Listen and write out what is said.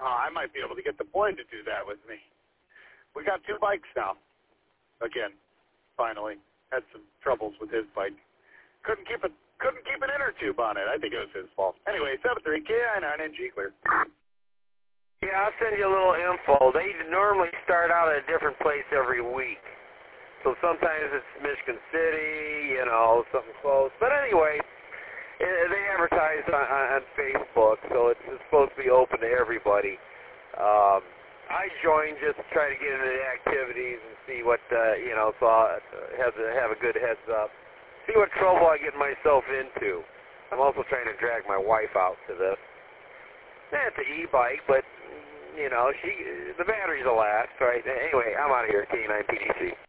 I might be able to get the boy to do that with me. We got 2 bikes now. Again, finally. Had some troubles with his bike. Couldn't keep an inner tube on it. I think it was his fault. Anyway, 73 KI9NG clear. Yeah, I'll send you a little info. They normally start out at a different place every week. So sometimes it's Michigan City, something close. But anyway, they advertise on Facebook, so it's supposed to be open to everybody. I joined just to try to get into the activities and see what, so I have a good heads up. See what trouble I get myself into. I'm also trying to drag my wife out to this. It's an e-bike, but, the batteries will last, right? Anyway, I'm out of here, K9PDC.